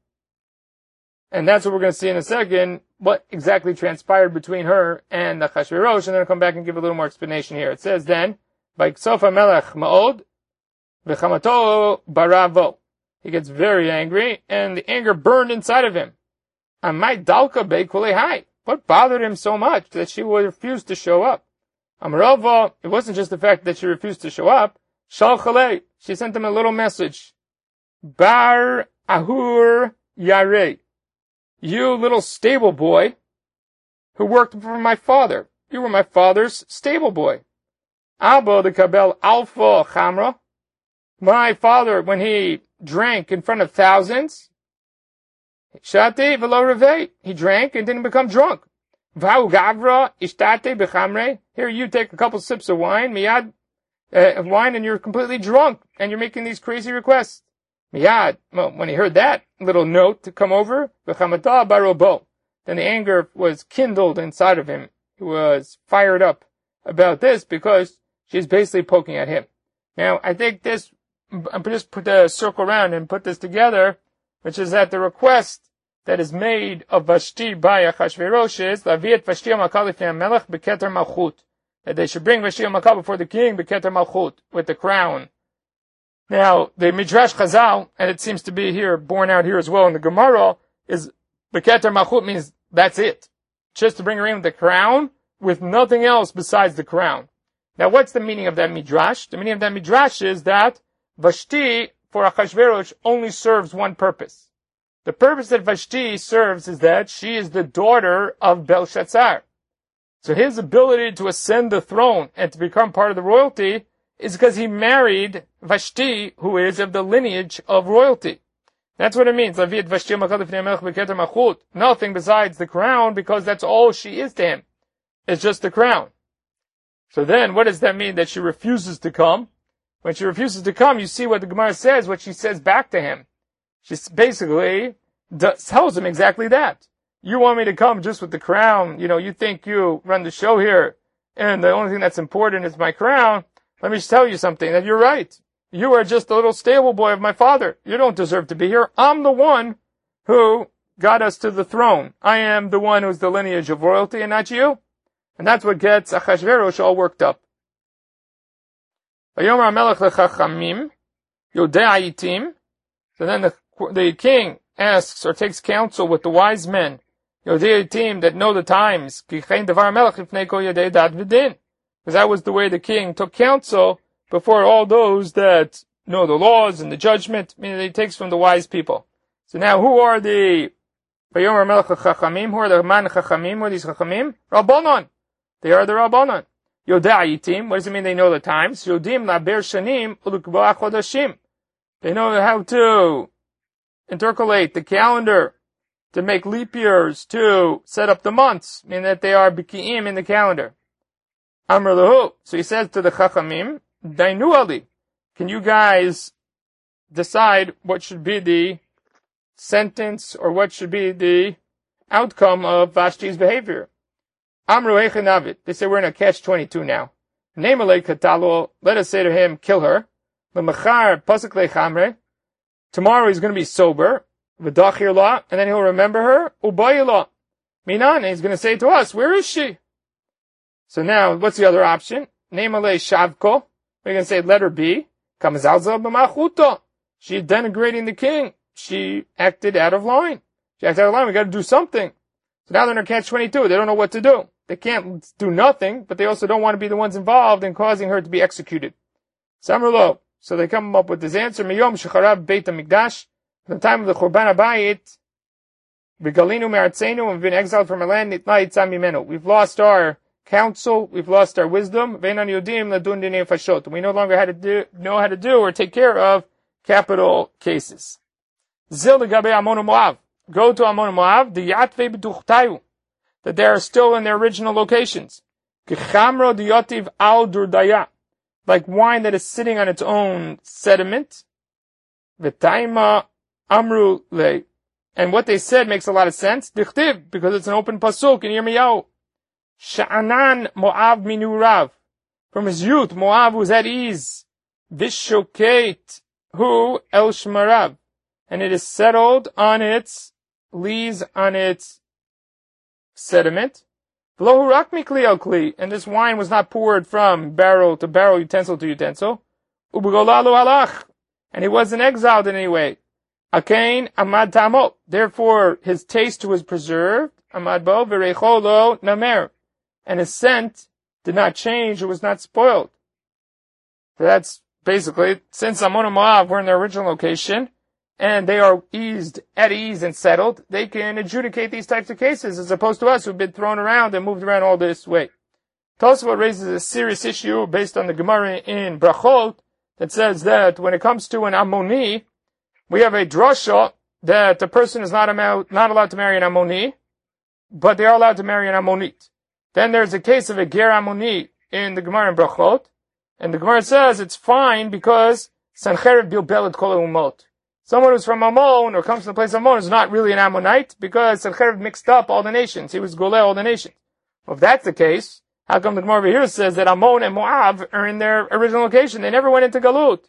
And that's what we're going to see in a second, what exactly transpired between her and Achashverosh, and then I'll come back and give a little more explanation here. It says then, Vayiksof HaMelech Ma'od, V'chamato Baravo. He gets very angry, and the anger burned inside of him. Amai Dalka Be'kulei Hai. What bothered him so much that she would refuse to show up? Amarova, it wasn't just the fact that she refused to show up. Shalchalei, she sent him a little message. Bar Ahur Yarei. You little stable boy who worked for my father. You were my father's stable boy. Abo the Kabel Alpha Chamra. My father, when he drank in front of thousands, Shate velo revei. He drank and didn't become drunk. Vau gavra ishtate bechamre. Here you take a couple sips of wine. Miyad of wine and you're completely drunk and you're making these crazy requests. Miyad, well, when he heard that little note to come over, v'chamata barobo, then the anger was kindled inside of him. He was fired up about this because she's basically poking at him. Now, I think this, I'm just put the circle around and put this together, which is that the request that is made of Vashti by Achashverosh is, Laviet Vashti HaMalkah Lifnei HaMelech B'Keter Malchut, that they should bring Vashti HaMalkah before the king B'Keter Malchut, with the crown. Now, the Midrash Chazal, and it seems to be here, borne out here as well in the Gemara, is B'Keter Malchut means that's it. Just to bring her in with the crown, with nothing else besides the crown. Now, what's the meaning of that Midrash? The meaning of that Midrash is that Vashti, for Achashverosh, only serves one purpose. The purpose that Vashti serves is that she is the daughter of Belshazzar. So his ability to ascend the throne and to become part of the royalty is because he married Vashti, who is of the lineage of royalty. That's what it means. Nothing besides the crown, because that's all she is to him. It's just the crown. So then, what does that mean? That she refuses to come? When she refuses to come, you see what the Gemara says, what she says back to him. She basically tells him exactly that. You want me to come just with the crown, you think you run the show here, and the only thing that's important is my crown. Let me just tell you something, that you're right. You are just a little stable boy of my father. You don't deserve to be here. I'm the one who got us to the throne. I am the one who's the lineage of royalty and not you. And that's what gets Achashverosh all worked up. So then the king asks or takes counsel with the wise men, that know the times, because that was the way the king took counsel before all those that know the laws and the judgment, meaning he takes from the wise people. So now, who are the Chachamim? Who are the Man Chachamim? Who are these Chachamim? Rabbanon. They are the Rabbanon. Yoda'itim, what does it mean they know the times? Yodim laber shanim ulukba chodashim. They know how to intercalate the calendar, to make leap years, to set up the months, meaning that they are biki'im in the calendar. Amr lahu. So he says to the Chachamim, Dainu ali, can you guys decide what should be the sentence or what should be the outcome of Vashti's behavior? Amru Eichenavit. They say we're in a catch-22 now. Nemalei katalo. Let us say to him, kill her. L'machar pasuk lechamre. Tomorrow he's going to be sober. V'dachir la, and then he'll remember her. Ubayila. Minan. He's going to say to us, where is she? So now, what's the other option? Nemalei shavko. We're going to say, let her be. Kamazalza b'malchuta. She's denigrating the king. She acted out of line. We got to do something. So now they're in a catch-22. They don't know what to do. They can't do nothing, but they also don't want to be the ones involved in causing her to be executed. Samrlo. So they come up with this answer. Miyom shecharav beit hamikdash. From the time of the Churban HaBayit, v'galinu me'artzenu, and we've been exiled from our land, nitna yitzam mimenu. We've lost our counsel. We've lost our wisdom. V'enan yodim ladun dinei fashot. We no longer know how to do or take care of capital cases. Zil legabe Ammon u'Moav. Go to Ammon and Moab, that they are still in their original locations. Like wine that is sitting on its own sediment. And what they said makes a lot of sense. Because it's an open pasuk in Yirmiyahu. Sha'anan Moab minurav. From his youth, Moab was at ease. Vishoket hu el shmarav. And it is settled on its lees, on its sediment. And this wine was not poured from barrel to barrel, utensil to utensil. And he wasn't exiled in any way. Akain amad tamo. Therefore, his taste was preserved. Amad bo v'reicholo namer. And his scent did not change, it was not spoiled. So that's basically, since Ammon and Moab were in their original location, and they are at ease and settled, they can adjudicate these types of cases, as opposed to us who've been thrown around and moved around all this way. Tosafot raises a serious issue based on the Gemara in Brachot that says that when it comes to an Ammoni, we have a drasha that a person is not allowed to marry an Ammoni, but they are allowed to marry an Ammonit. Then there's a case of a Ger Ammoni in the Gemara in Brachot, And the Gemara says it's fine because Sancherev bilbelet kol umot. Someone who's from Ammon or comes from the place of Ammon is not really an Ammonite because Sancherev mixed up all the nations. He was goleh all the nations. Well, if that's the case, how come the Gemara over here says that Ammon and Moab are in their original location? They never went into Galut.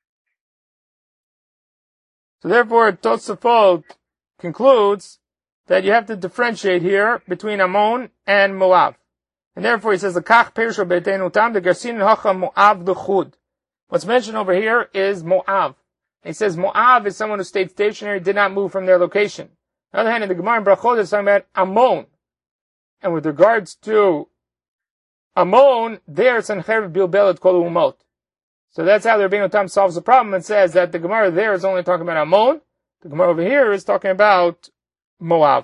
So therefore, Tosafot concludes that you have to differentiate here between Ammon and Moab. And therefore he says, L'kach perisho beitenu tam, the garsin hacha Moab d'chud. What's mentioned over here is Moab. He says Moab is someone who stayed stationary, did not move from their location. On the other hand, in the Gemara in Brachot is talking about Ammon. And with regards to Ammon, there Sancherev bilbelet kol umot. So that's how the Rabbeinu Tam solves the problem and says that the Gemara there is only talking about Ammon. The Gemara over here is talking about Moab.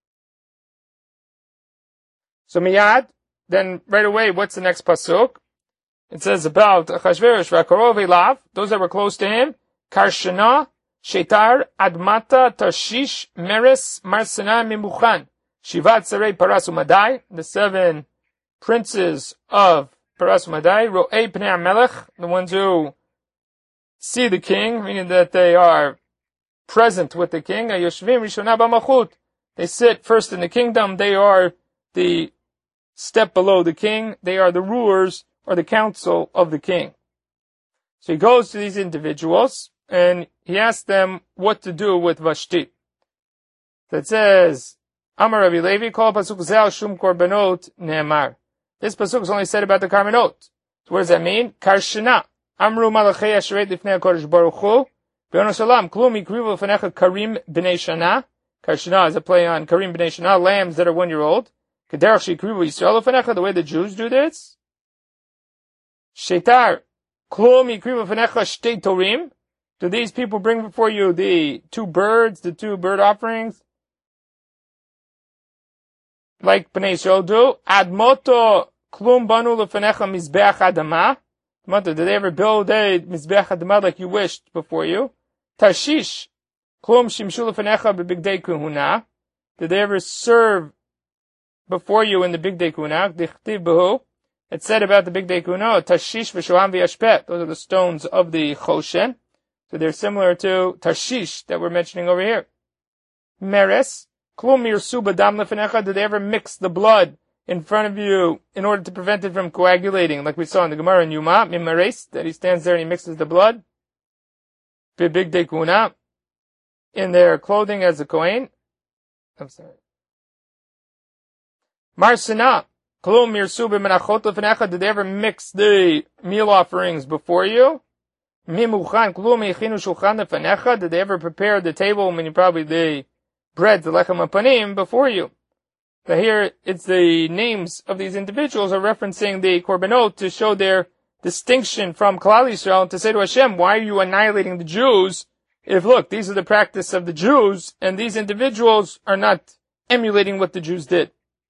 So miyad, then right away, what's the next pasuk? It says about Achashverosh v'akarov elav, those that were close to him, Karshana, Shetar, Admata, Tarshish, Meres, Marsena, Mimuchan, Shivat Sarei Paras Umadai, the 7 princes of Paras Umadai, Ro'ei Pnei HaMelech, the ones who see the king, meaning that they are present with the king, Ayoshvim Rishona B'Malchut, they sit first in the kingdom, they are the step below the king, they are the rulers or the council of the king. So he goes to these individuals and he asks them what to do with Vashti. That says, Amar Ravi Levi, Kol pasuk zeh shum korbanot ne'emar. This pasuk is only said about the karbanot. So what does that mean? Karshana. Amru malachei asherei lifnei HaKadosh Baruch Hu. B'yono shalom, klum ikrivu l'fanecha karim b'nei shana. Karshana is a play on karim b'nei shana, lambs that are 1 year old. Kederach shikrivu Yisrael l'fanecha, the way the Jews do this. Shetar. Klum ikrivu l'fanecha shtei torim. Do these people bring before you the 2 birds, the 2 bird offerings? Like Bnei Yisrael do. Admoto klum banu l'fanecha mizbeach adama. Did they ever build a mizbeach adama like you wished before you? Tashish klum shimshu l'fanecha b'bigdei kuhuna. Did they ever serve before you in the bigdei kuhuna? Dichtiv behu. It said about the bigdei kuhuna, tashish v'shoham v'yashpet. Those are the stones of the choshen. So they're similar to Tarshish that we're mentioning over here. Meres, klum yirsu b'dam lefenecha. Did they ever mix the blood in front of you in order to prevent it from coagulating, like we saw in the Gemara in Yuma, mimares, that he stands there and he mixes the blood? B'bigdei kuna, in their clothing as a kohen. I'm sorry. Marsena, klum yirsu b'menachot lefenecha. Did they ever mix the meal offerings before you? Mimuchan klum yechinu shulchan lefanecha. Did they ever prepare the table, meaning probably the bread, the lechem apanim, before you? But here, it's the names of these individuals are referencing the korbanot to show their distinction from Klal Yisrael and to say to Hashem, why are you annihilating the Jews if, look, these are the practice of the Jews and these individuals are not emulating what the Jews did.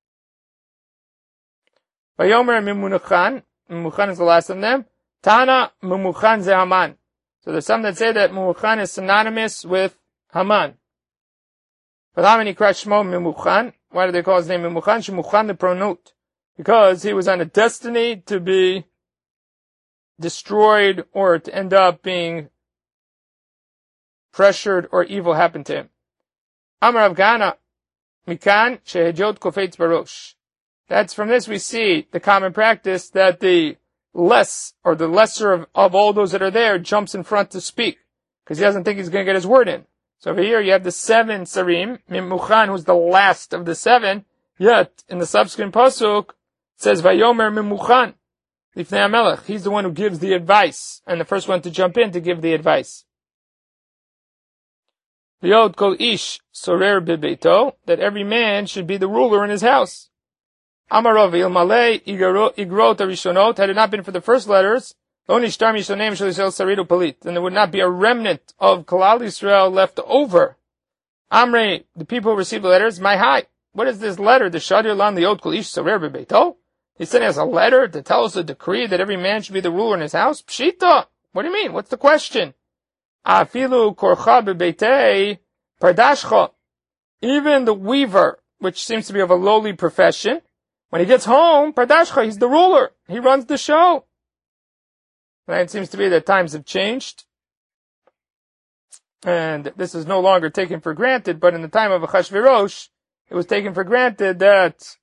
Vayomer Mimuchan, Mimuchan is the last of them. Tana Mumuchan ze Haman. So there's some that say that Mumuchan is synonymous with Haman. But how many Krashmo Mimuchan? Why do they call his name Mimuchan? Shemuchan the pronut. Because he was on a destiny to be destroyed or to end up being pressured or evil happened to him. Amar Avgana Mikan Shehejot Kofetz Barosh. That's from this we see the common practice that the less or the lesser of all those that are there jumps in front to speak because he doesn't think he's going to get his word in. So over here you have the 7 sarim, Mimuchan, who's the last of the 7, yet in the subsequent pasuk it says Vayomer Mimuchan Lifnei HaMelech. He's the one who gives the advice and the first one to jump in to give the advice. V'yod kol ish sorer bebeito, that every man should be the ruler in his house. Amarov ilmalei igrot arishonot, had it not been for the first letters, then there would not be a remnant of Kalal Yisrael left over. Amrei, the people who received the letters, my hi, what is this letter? The Shadir Lan Liot Kol Ish Sarer Bebeito? He sent us a letter to tell us a decree that every man should be the ruler in his house? Pshita! What do you mean? What's the question? Afilu korcha bebeitei pardashcha. Even the weaver, which seems to be of a lowly profession, when he gets home, pardashcha, he's the ruler. He runs the show. Right? It seems to be that times have changed, and this is no longer taken for granted, but in the time of Achashverosh, it was taken for granted that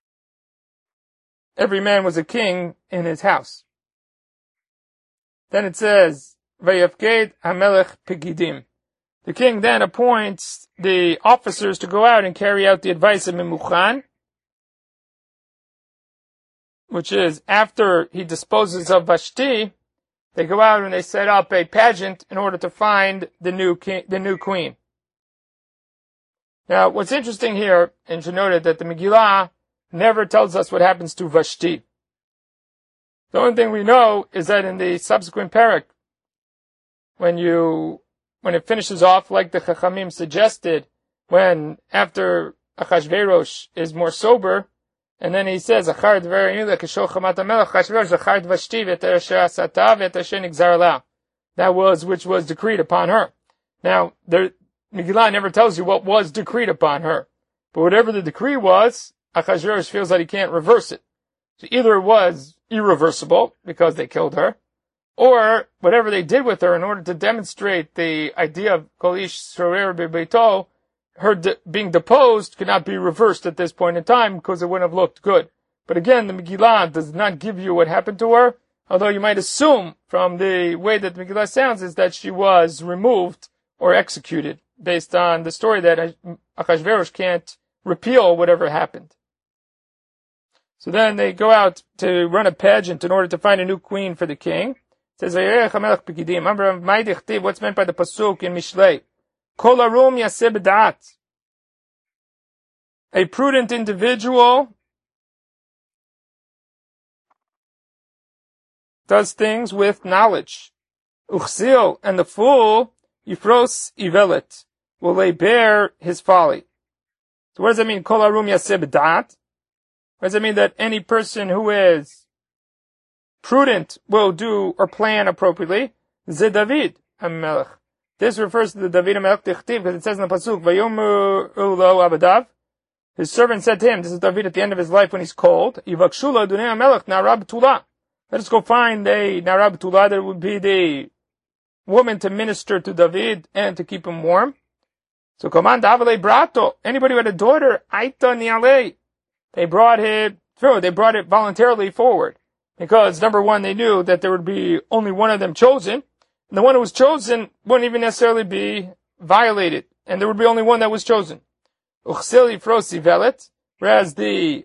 every man was a king in his house. Then it says, Vayafked HaMelech Pegidim. The king then appoints the officers to go out and carry out the advice of Memuchan, which is after he disposes of Vashti, they go out and they set up a pageant in order to find the new queen. Now, what's interesting here, and you noted that the Megillah never tells us what happens to Vashti. The only thing we know is that in the subsequent parak, when it finishes off like the Chachamim suggested, when after Achashverosh is more sober, and then he says, that was which was decreed upon her. Now, the Megillah never tells you what was decreed upon her. But whatever the decree was, Achashverosh feels that he can't reverse it. So either it was irreversible, because they killed her, or whatever they did with her in order to demonstrate the idea of Kol Ish Sorer Bebeito, her being deposed could not be reversed at this point in time because it wouldn't have looked good. But again, the Megillah does not give you what happened to her, although you might assume from the way that the Megillah sounds is that she was removed or executed based on the story that Achashverosh can't repeal whatever happened. So then they go out to run a pageant in order to find a new queen for the king. It says, what's meant by the pasuk in Mishlei? Kol harum yaseh b'da'at. A prudent individual does things with knowledge. Uchzil, and the fool, yifros ivelet, will lay bare his folly. So what does that mean? Kol harum yaseh b'da'at. What does it mean that any person who is prudent will do or plan appropriately? Ze David HaMelech. This refers to the David HaMelech Tichtiv, because it says in the pasuk, Vayomer Ulo Abadav. His servant said to him, this is David at the end of his life when he's cold, Yivakshula Dunei HaMelech Narab Tula. Let us go find a Narab Tula that would be the woman to minister to David and to keep him warm. So command Avale Brato. Anybody who had a daughter, Aita Nialei. They brought it voluntarily forward. Because, number one, they knew that there would be only one of them chosen. And the one who was chosen wouldn't even necessarily be violated. And there would be only one that was chosen. Uchsili frosi velet. Whereas the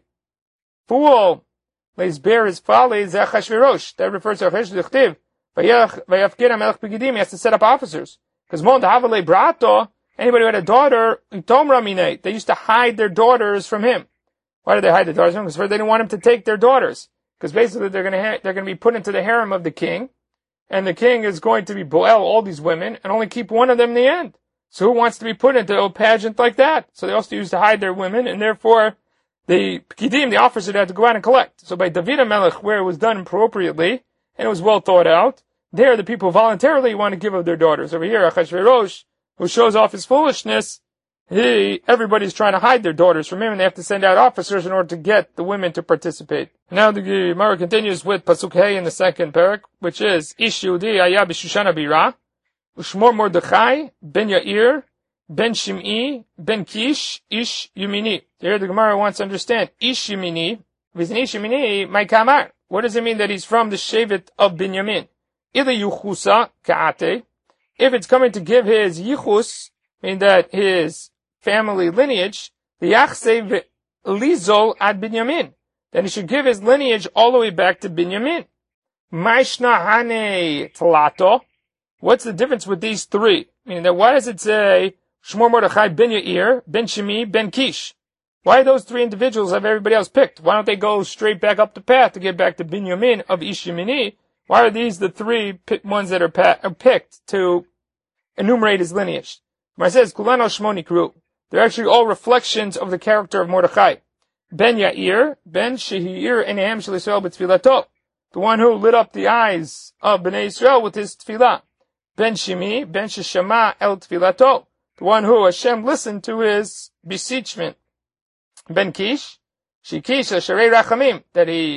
fool lays bare his folly, Achashverosh. That refers to Achashverosh. Vayafkir HaMelech Pegidim. He has to set up officers. Because Mon Havale Brato, anybody who had a daughter, Itom Ramine, they used to hide their daughters from him. Why did they hide their daughters from him? Because first they didn't want him to take their daughters. Because basically they're going to be put into the harem of the king, and the king is going to be boel all these women and only keep one of them in the end. So who wants to be put into a pageant like that? So they also used to hide their women, and therefore the Pekidim, the officer, had to go out and collect. So by David HaMelech, where it was done appropriately and it was well thought out, there the people voluntarily want to give up their daughters. Over here, Achashverosh, who shows off his foolishness, everybody's trying to hide their daughters from him, and they have to send out officers in order to get the women to participate. Now the Gemara continues with Pasuk Hey in the second parak, which is, Ish Yehudi Aya B'Shushana Bira, Ushmor Mordechai, Ben Yair, Ben Shim'i, Ben Kish, Ish Yemini. Here the Gemara wants to understand, Ish Yemini, V'zin Ish Yemini, my Kamar. What does it mean that he's from the Shevet of Binyamin? Ila Yuchusa Ka'ate. If it's coming to give his Yichus, meaning that his family lineage, the Yachsev Lizol ad Binyamin. Then he should give his lineage all the way back to Binyamin. Maishna Hane Tlato. What's the difference with these three? Meaning that why does it say Shmor Mordechai Ben Yair, Ben Shimi, Ben Kish? Why do those three individuals have everybody else picked? Why don't they go straight back up the path to get back to Binyamin of Ish Yemini? Why are these the three ones that are picked to enumerate his lineage? It says, Kulano Shmoni Kru. They're actually all reflections of the character of Mordechai. Ben Yair, Ben Shehir Enehem Shel Yisrael B'Tfilato. The one who lit up the eyes of Bnei Yisrael with his tefillah. Ben Shimi, Ben Sheshama El Tfilato. The one who Hashem listened to his beseechment. Ben Kish, Shikish Sharei Rachamim. That he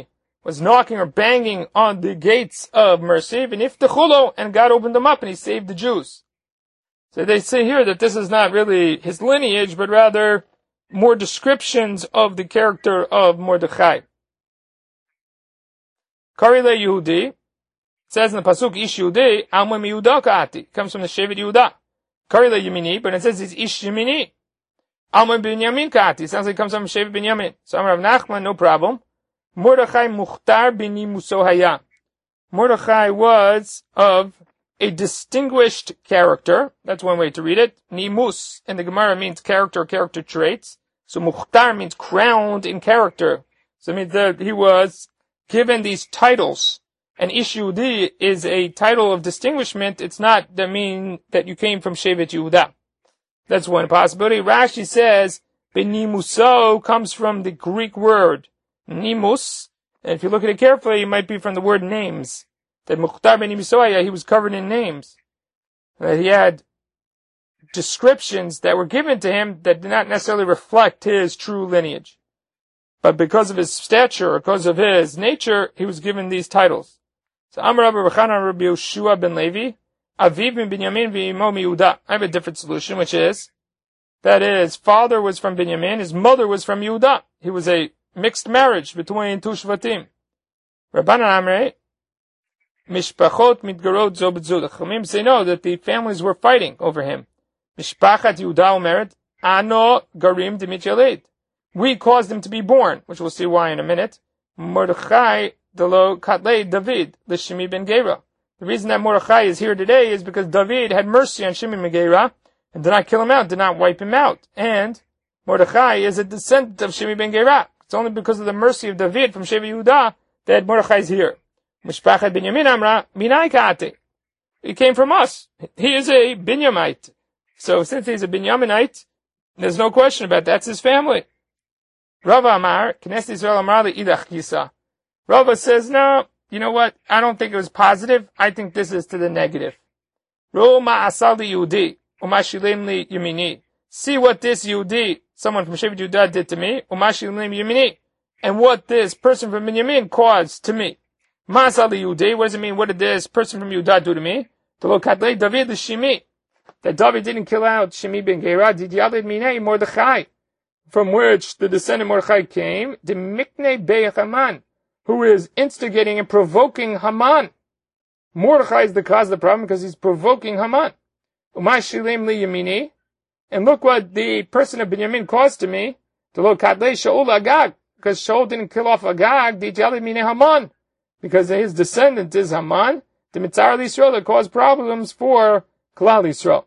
was knocking or banging on the gates of mercy, and God opened them up and he saved the Jews. So they say here that this is not really his lineage, but rather more descriptions of the character of Mordechai. Kari le Yehudi, it says in the Pasuk, Ish Yehudi, Alma mi Yehuda ka'ati, comes from the Shevet Yehuda. Kari le Yemini, but it says it's Ish Yemini. Alma Binyamin ka'ati, sounds like it comes from Shevet Binyamin. So Amar Rav Nachman, no problem. Mordechai mukhtar b'nimuso haya. Mordechai was of a distinguished character. That's one way to read it. Nimus in the Gemara means character, character traits. So mukhtar means crowned in character. So it means that he was given these titles. And Ish Yehudi is a title of distinguishment. It's not that mean that you came from Shevet Yehuda. That's one possibility. Rashi says, b'nimuso comes from the Greek word nimus. And if you look at it carefully, it might be from the word names. That Mukhtar ben Nimusoya, he was covered in names. That he had descriptions that were given to him that did not necessarily reflect his true lineage. But because of his stature, or because of his nature, he was given these titles. So Amar Rabbi Chanan Rabbi Yoshua ben Levi, Aviv ben Binyamin v'imo miYehuda. I have a different solution, which is that his father was from Binyamin, his mother was from Yehuda. He was a mixed marriage between two Shvatim. Rabbanan Amrei, Mishpachot mitgarot zo b'zo. The Chachamim say no, that the families were fighting over him. Mishpachat Yehuda omeret, Ano garim demit yaled. We caused him to be born, which we'll see why in a minute. Mordechai delo katlei David l'Shimi ben Gera. The reason that Mordechai is here today is because David had mercy on Shimi ben Gera and did not kill him out, did not wipe him out. And Mordechai is a descendant of Shimi ben Gera. It's only because of the mercy of David from Shevet Yehuda that Mordechai is here. Mishpachat Binyamin Amra, Minai Ka'ate. He came from us. He is a Binyamite. So since he's a Binyaminite, there's no question about that. That's his family. Rava Amar, Knesset Yisrael Amar Le'idach Yisa. Rava says, no, you know what? I don't think it was positive. I think this is to the negative. Ro ma'asal Yehudi, u'mashilem li Yemini. See what this Yehudi, someone from Shevet Yehuda, did to me, u'mashilem Yemini, and what this person from Binyamin caused to me. Ma'asal Yehudi, what does it mean? What did this person from Yehuda do to me? To lo kadlei David l'Shimi. That David didn't kill out Shimi ben Gera, did yalid minei Mordechai, from which the descendant Mordechai came, the miknei be'ech Haman, who is instigating and provoking Haman. Mordechai is the cause of the problem because he's provoking Haman. Umay shilem li yamini, and look what the person of Binyamin caused to me, to lo kadlei Shaul Agag, because Shaul didn't kill off Agag, the yalid minei Haman, because his descendant is Haman, the Mitzar Yisrael that caused problems for Klal Yisrael.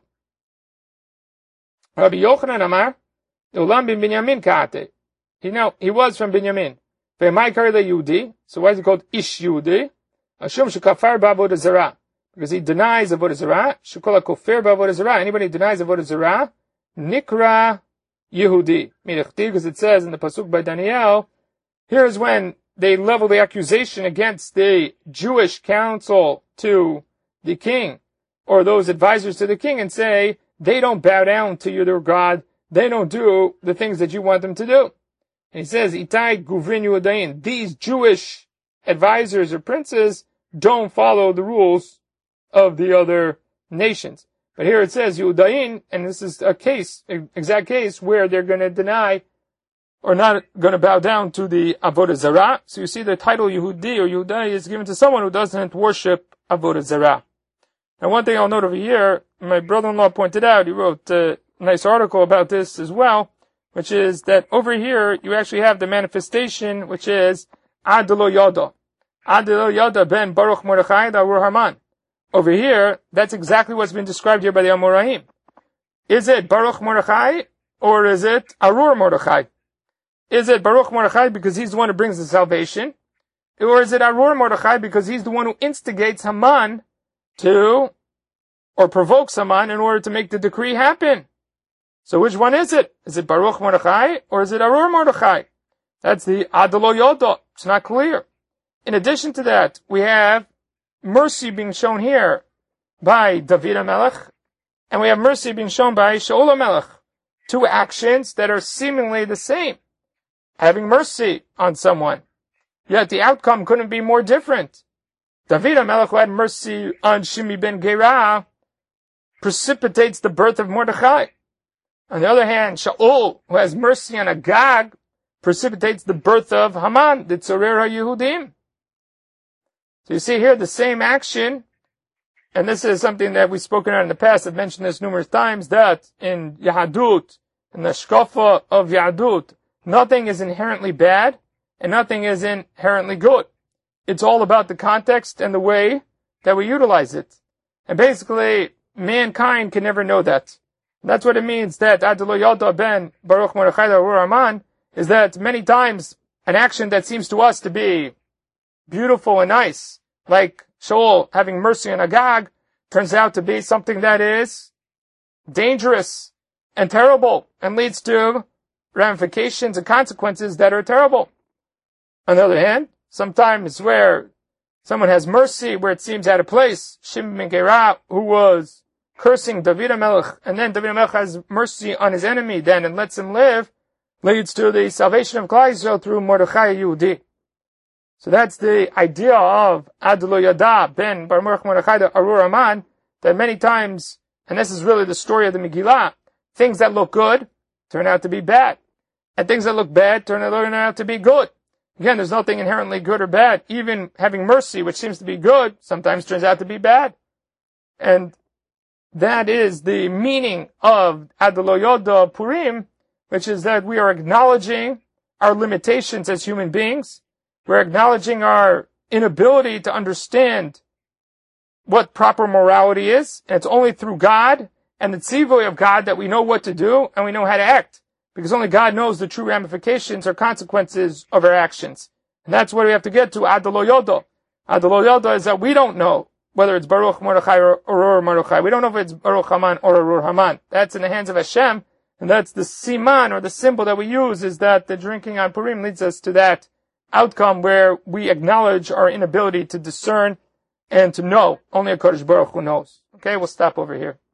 Rabbi Yochanan Amar, Ulam bin Binyamin Ka'ate. He was from Binyamin. Ve'mai kari leYehudi. So why is it called Ish Yehudi? Ashum shekafar ba'avodah zarah. Because he denies avodah zarah. Shekol ha'kofer ba'avodah zarah. Anybody who denies avodah zarah, Nikra Yehudi. Because it says in the Pasuk by Daniel, here's when they level the accusation against the Jewish council to the king, or those advisors to the king, and say, they don't bow down to your God, they don't do the things that you want them to do. And he says, Itai Guvrin Yehudain, these Jewish advisors or princes don't follow the rules of the other nations. But here it says Yehudain, and this is a case, exact case, where they're going to deny or not going to bow down to the Avodah Zarah. So you see the title Yehudi or Yehudai is given to someone who doesn't worship Avodah Zarah. Now one thing I'll note over here, my brother-in-law pointed out, he wrote a nice article about this as well, which is that over here you actually have the manifestation, which is Ad lo Yoda. Ad lo Yoda ben Baruch Mordechai Arur Haman. Over here, that's exactly what's been described here by the Amoraim. Is it Baruch Mordechai, or is it Arur Mordechai? Is it Baruch Mordechai because he's the one who brings the salvation? Or is it Arur Mordechai because he's the one who instigates Haman to, or provokes Haman in order to make the decree happen? So which one is it? Is it Baruch Mordechai, or is it Arur Mordechai? That's the Ad lo Yoda. It's not clear. In addition to that, we have mercy being shown here by David HaMelech, and we have mercy being shown by Shaul HaMelech. Two actions that are seemingly the same. Having mercy on someone. Yet the outcome couldn't be more different. David HaMelech, who had mercy on Shimi ben Gera, precipitates the birth of Mordechai. On the other hand, Shaul, who has mercy on Agag, precipitates the birth of Haman, the Tzorer HaYehudim. So you see here the same action, and this is something that we've spoken about in the past. I've mentioned this numerous times, that in Yahadut, in the Shkofa of Yahadut, nothing is inherently bad, and nothing is inherently good. It's all about the context and the way that we utilize it. And basically, mankind can never know that. And that's what it means that Ad lo yada ben Baruch Mordechai Arur Haman, is that many times an action that seems to us to be beautiful and nice, like Shaul having mercy on Agag, turns out to be something that is dangerous and terrible and leads to ramifications and consequences that are terrible. On the other hand, sometimes where someone has mercy, where it seems out of place, Shimon ben Gera, who was cursing David HaMelech, and then David HaMelech has mercy on his enemy then and lets him live, leads to the salvation of Klal Yisrael through Mordechai Yehudi. So that's the idea of Ad lo yada ben Baruch Mordechai Arur Haman, that many times, and this is really the story of the Megillah, things that look good turn out to be bad, and things that look bad turn out to be good. Again, there's nothing inherently good or bad. Even having mercy, which seems to be good, sometimes turns out to be bad. And that is the meaning of Ad lo yada Purim, which is that we are acknowledging our limitations as human beings. We're acknowledging our inability to understand what proper morality is. And it's only through God and the tzivui of God that we know what to do and we know how to act. Because only God knows the true ramifications or consequences of our actions. And that's what we have to get to Ad lo yada. Ad lo yada is that we don't know whether it's Baruch Mordechai or Arur Mordechai. We don't know if it's Baruch Haman or Arur Haman. That's in the hands of Hashem. And that's the siman, or the symbol that we use, is that the drinking on Purim leads us to that outcome where we acknowledge our inability to discern and to know. Only a Kodesh Baruch Hu knows. Okay, we'll stop over here.